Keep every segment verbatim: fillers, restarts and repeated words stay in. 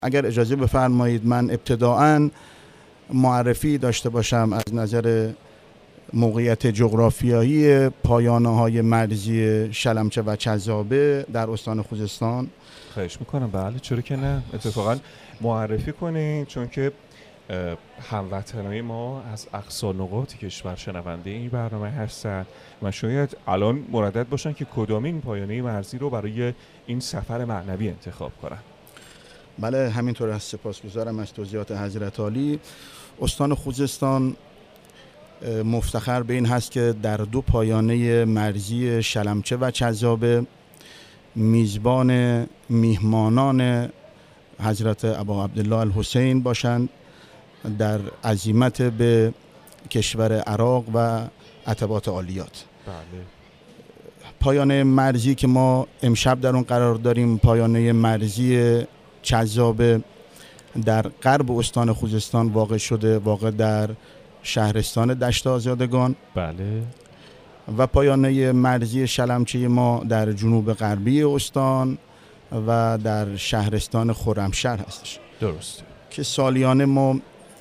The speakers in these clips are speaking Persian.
اگر اجازه بفرمایید من ابتداءً معرفی داشته باشم از نظر موقعیت جغرافیایی پایانه‌های مرزی شلمچه و چذابه در استان خوزستان. خواهش میکنم. بله چرا که نه، اتفاقا معرفی کنین، چون که هموطنای ما از اقصی نقاط کشور شنونده این برنامه هستن و شاید الان مردد باشن که کدامین پایانه مرزی رو برای این سفر معنوی انتخاب کنن. بله همینطور است. سپاسگزارم از توضیحات حضرت عالی. استان خوزستان مفتخر به این هست که در دو پایانه مرزی شلمچه و چذابه میزبان میهمانان حضرت ابا عبدالله الحسین باشند در عزیمت به کشور عراق و عتبات عالیات. بله. پایانه مرزی که ما امشب در اون قرار داریم پایانه مرزی چذابه در غرب استان خوزستان واقع شده، واقع در شهرستان دشت آزادگان. بله. و پایانه مرزی شلمچه ما در جنوب غربی استان و در شهرستان خرمشهر هستش. درسته. که سالیانه ما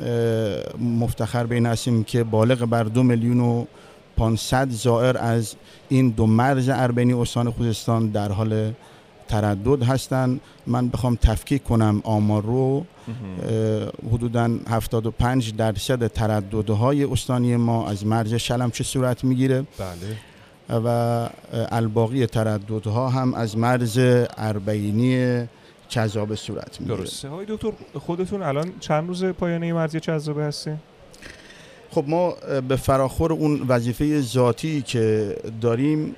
مفتخر به این هستیم که بالغ بر دو میلیون و پانصد زائر از این دو مرز اربعینی استان خوزستان در حال تردد هستند. من بخوام تفکیک کنم آمار رو، حدوداً هفتاد و پنج درصد ترددهای استانی ما از مرز شلمچه صورت میگیره. بله. و الباقی ترددها هم از مرز اربعینی چذابه صورت میگیره. درسته. های دکتر خودتون الان چند روز پایانه مرزی چذابه هستین؟ خب ما به فراخور اون وظیفه ذاتی که داریم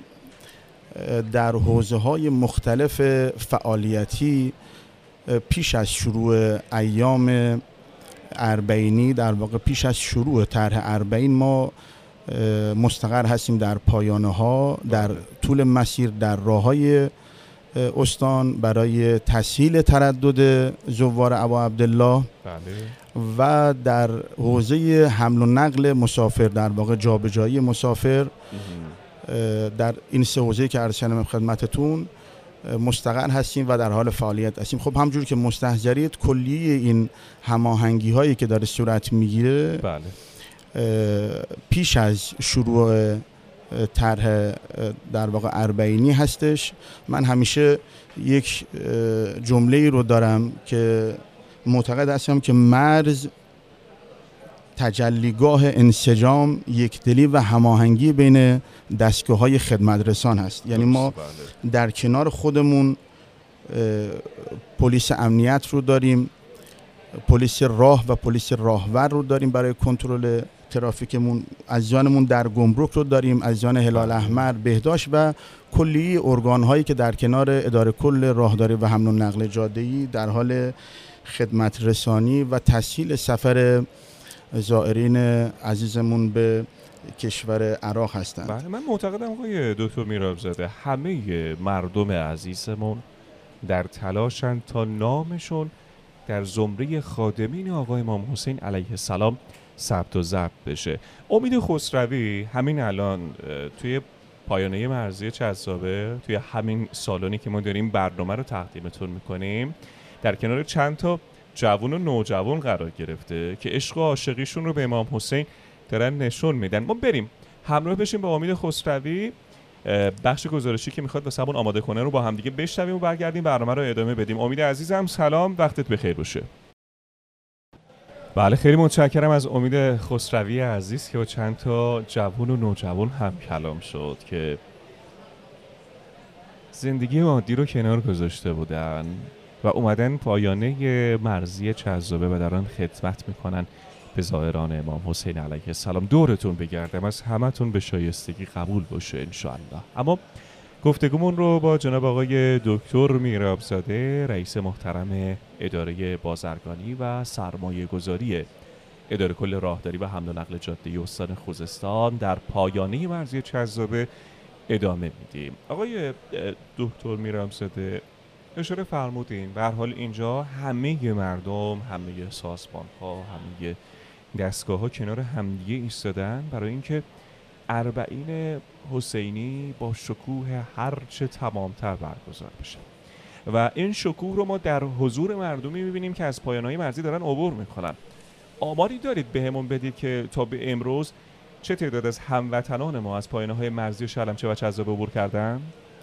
در حوزه‌های مختلف فعالیتی پیش از شروع ایام اربعینی، در واقع پیش از شروع طرح اربعین، ما مستقر هستیم در پایانه‌ها، در طول مسیر در راه‌های استان برای تسهیل تردد زوار ابا عبدالله. بله. و در حوزه حمل و نقل مسافر، در واقع جابجایی مسافر، در این سه حوزه که عرض کردم خدمتتون مستقر هستیم و در حال فعالیت هستیم. خب همجور که مستحضرید کلیه این هماهنگی هایی که داره صورت میگیره، بله، پیش از شروع طرح در واقع اربعینی هستش. من همیشه یک جمله رو دارم که معتقد هستم که مرز تجلیگاه انسجام، یکدلی و هماهنگی بین دستگاه‌های خدمت رسان هست. یعنی ما در کنار خودمون پلیس امنیت رو داریم، پلیس راه و پلیس راهور رو داریم برای کنترل ترافیکمون، عزیزانمون در گمرک رو داریم، عزیزان هلال احمر، بهداشت و کلی ارگان‌هایی که در کنار اداره کل راهداری و حمل و نقل جاده‌ای در حال خدمت رسانی و تسهیل سفر زائرین عزیزمون به کشور عراق هستند. بله، من معتقدم آقای دکتر میرابزاده همه مردم عزیزمون در تلاشن تا نامشون در زمره خادمین آقای امام حسین علیه السلام ثبت و ضبط بشه. امید خسروی همین الان توی پایانه مرزی چذابه، توی همین سالونی که ما داریم برنامه رو تقدیمتون میکنیم، در کنار چند تا جوان و نوجوان قرار گرفته که عشق و عاشقیشون رو به امام حسین دارن نشون میدن. ما بریم همراه بشیم با امید خسروی، بخش گزارشی که میخواد واسه همون آماده کنه رو با هم دیگه بشنویم و برگردیم برنامه رو ادامه بدیم. امید عزیزم سلام، وقتت بخیر باشه. بله، خیلی متشکرم از امید خسروی عزیز که با چند تا جوان و نوجوان هم کلام شد که زندگی عادی رو کنار گذاشته بودن و اومدن پایانه مرزی چذابه و دارن خدمت میکنن به زائران امام حسین علیه السلام. دورتون بگردم، از همتون به شایستگی قبول باشه انشاءالله. اما گفتگومون رو با جناب آقای دکتر میرابزاده، رئیس محترم اداره بازرگانی و سرمایه گذاری اداره کل راهداری و حمل و نقل جاده استان خوزستان در پایانه مرزی چذابه ادامه میدیم. آقای دکتر میرابزاده، اشاره فرمودین به هر حال اینجا همه مردم، همه سازمان ها، همه دستگاه ها کنار همدیگه ایستادن برای اینکه اربعین حسینی با شکوه هرچه تمامتر برگزار بشه. و این شکوه رو ما در حضور مردمی می‌بینیم که از پایانه‌های مرزی دارن عبور می‌کنن. آماری دارید بهمون بدید که تا به امروز چه تعداد از هموطنان ما از پایانه‌های مرزی شلمچه و چذاب عبور کردن؟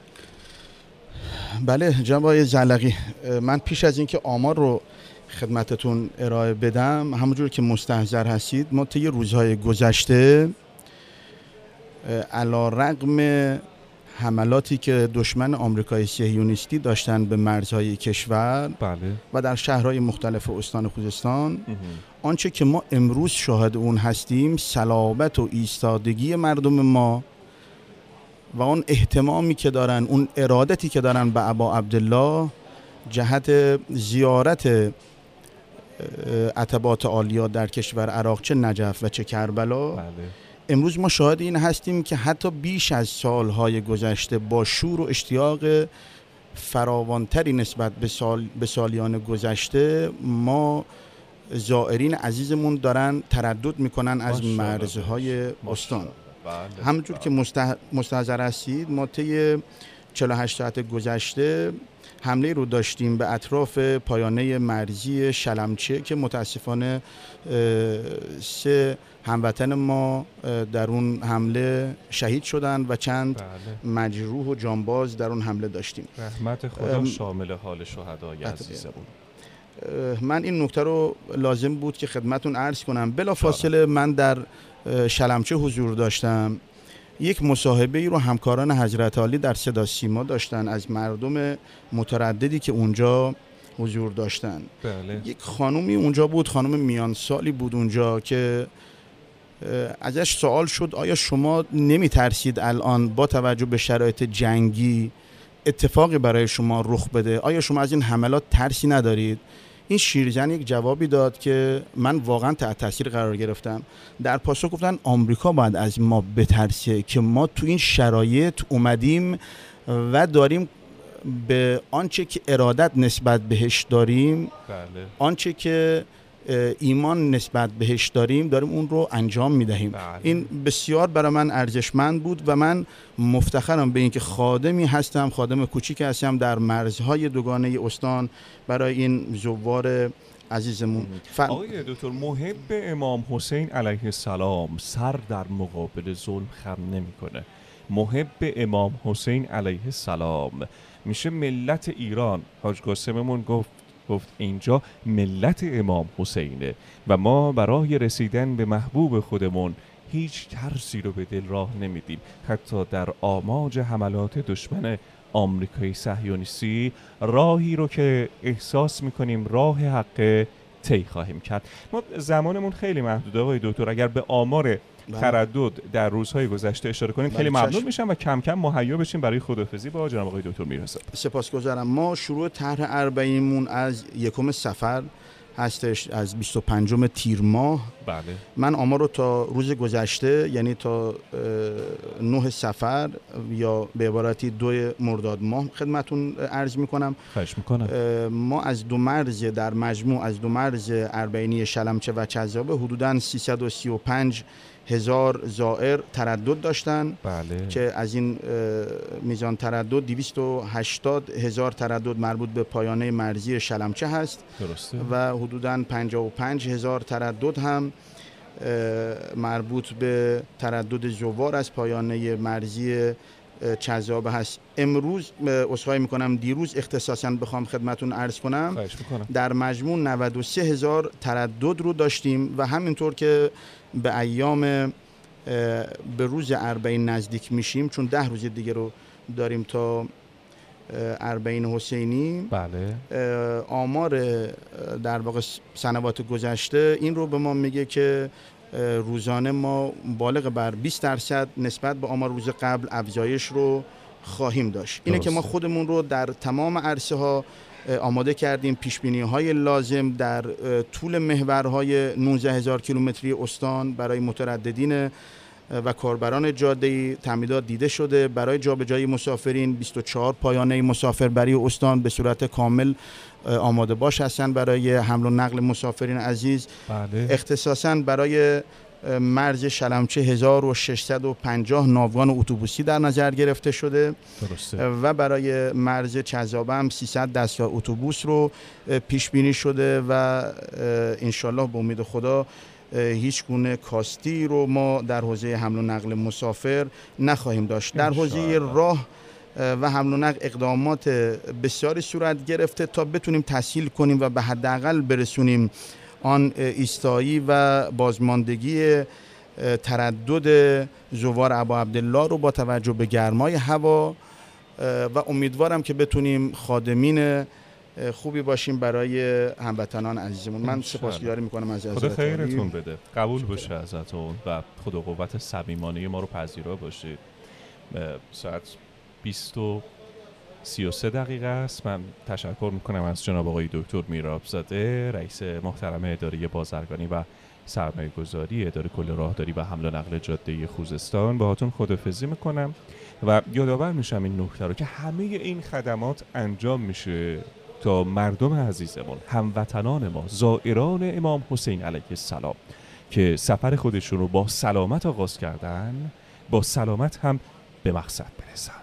بله جناب آقای زلقی، من پیش از اینکه آمار رو خدمتتون ارائه بدم، همونجور که مستحضر هستید ما طی روزهای گذشته علی‌رغم حملاتی که دشمن آمریکای صهیونیستی داشتن به مرزهای کشور بله. و در شهرهای مختلف استان خوزستان، آنچه که ما امروز شاهد اون هستیم صلابت و ایستادگی مردم ما و اون اهتمامی که دارن، اون ارادتی که دارن به ابا عبدالله جهت زیارت عتبات عالیا در کشور عراق، چه نجف و چه کربلا. بله. امروز ما شاهد این هستیم که حتی بیش از سالهای گذشته با شور و اشتیاق فراوانتری نسبت به سال به سالیان گذشته ما زائرین عزیزمون دارن تردد میکنن از مرزهای استان. بله. همونجور که مستحضر هستید ما طی چهل و هشت ساعت گذشته حمله رو داشتیم به اطراف پایانه مرزی شلمچه که متاسفانه سه هموطن ما در اون حمله شهید شدن و چند بله. مجروح و جانباز در اون حمله داشتیم. رحمت خدا شامل حال شهدای عزیزمون. من این نکته رو لازم بود که خدمتون عرض کنم. بلافاصله من در شلمچه حضور داشتم. یک مصاحبه ای رو همکاران حضرت عالی در صدا سیما داشتن از مردم مترددی که اونجا حضور داشتن. بله. یک خانومی اونجا بود، خانم میان سالی بود اونجا که ازش سوال شد آیا شما نمی ترسید الان با توجه به شرایط جنگی اتفاقی برای شما رخ بده؟ آیا شما از این حملات ترسی ندارید؟ این شیرزن یک جوابی داد که من واقعا تحت تاثیر قرار گرفتم. در پاسخ گفتن آمریکا باید از ما بترسه که ما تو این شرایط اومدیم و داریم به آنچه که ارادت نسبت بهش داریم، بله. آنچه که ایمان نسبت بهش داریم داریم اون رو انجام میدهیم. بله. این بسیار برای من ارزشمند بود و من مفتخرم به اینکه خادمی هستم، خادم کوچیک هستم در مرزهای دوگانه استان برای این زوار عزیزمون. ف... آقای دکتر، محب امام حسین علیه السلام سر در مقابل ظلم خم نمیکنه. محب امام حسین علیه السلام میشه ملت ایران. حاج قاسممون گفت گفت اینجا ملت امام حسینه و ما برای رسیدن به محبوب خودمون هیچ ترسی رو به دل راه نمیدیم. حتی در آماج حملات دشمن آمریکایی صهیونیستی راهی رو که احساس میکنیم راه حق طی خواهیم کرد. ما زمانمون خیلی محدوده آقای دکتر، اگر به آمار تردد در روزهای گذشته اشاره کنیم خیلی ممنون میشم و کم کم مهیا بشیم برای خداحافظی با جناب آقای دکتر میرزا. سپاسگزارم. ما شروع طرح اربعینمون از یکم صفر هستش، از بیست و پنجم تیر ماه. بله. من آمار رو تا روز گذشته یعنی تا نه صفر یا به عبارتی دو مرداد ماه خدمتون عرض میکنم. خواهش میکنم. ما از دو مرز در مجموع از دو مرز اربعینی شلمچه و چذابه حدوداً سیصد و سی و پنج هزار زائر تردد داشتن. بله. که از این میزان تردد دویست و هشتاد هزار تردد مربوط به پایانه مرزی شلمچه هست. درسته. و حدوداً پنجاه و پنج هزار تردد هم مربوط به تردد زوار از پایانه مرزی چذابه هست. امروز عذرخواهی میکنم دیروز اختصاصاً بخوام خدمتون عرض کنم در مجموع نود و سه هزار تردد رو داشتیم و همینطور که به ایام به روز اربعین نزدیک میشیم، چون ده روز دیگه رو داریم تا اربعین حسینی. بله. آمار در واقع سنوات گذشته این رو به ما میگه که روزانه ما بالغ بر بیست درصد نسبت به آمار روز قبل افزایش رو خواهیم داشت. اینه که ما خودمون رو در تمام عرصه ها آماده کردیم. پیش بینی های لازم در طول محورهای نوزده هزار کیلومتری استان برای مترددین و کاربران جاده تمهیدات دیده شده. برای جابجایی مسافرین بیست و چهار پایانه مسافربری استان به صورت کامل آماده باش هستند برای حمل و نقل مسافرین عزیز. بله. اختصاصاً برای مرز شلمچه هزار و ششصد و پنجاه ناوگان اتوبوسی در نظر گرفته شده. درسته. و برای مرز چذابه هم سیصد دستگاه اتوبوس رو پیش بینی شده و انشالله به امید خدا هیچ گونه کاستی رو ما در حوزه حمل و نقل مسافر نخواهیم داشت. در حوزه راه و حمل و نقل اقدامات بسیاری صورت گرفته تا بتونیم تسهیل کنیم و به حداقل برسونیم آن ایستایی و بازماندگی تردد زوار ابا عبدالله رو با توجه به گرمای هوا و امیدوارم که بتونیم خادمین خوبی باشیم برای هموطنان عزیزمون. من سپاسگزاری میکنم از خدا خیرتون بده، قبول باشه ازتون و خدا قوت صمیمانه ما رو پذیرا باشید. ساعت بیست و سی و سه دقیقه است. من تشکر میکنم از جناب آقای دکتر میرابزاده، رئیس محترم اداره بازرگانی و سرمایه گذاری اداره کل راهداری و حمل و نقل جاده خوزستان. باهاتون خداحافظی میکنم و یادآور میشم این نکته رو که همه این خدمات انجام میشه تا مردم عزیزمون، هموطنان ما، زائران امام حسین علیه السلام که سفر خودشون رو با سلامت آغاز کردن، با سلامت هم به مقصد برسن.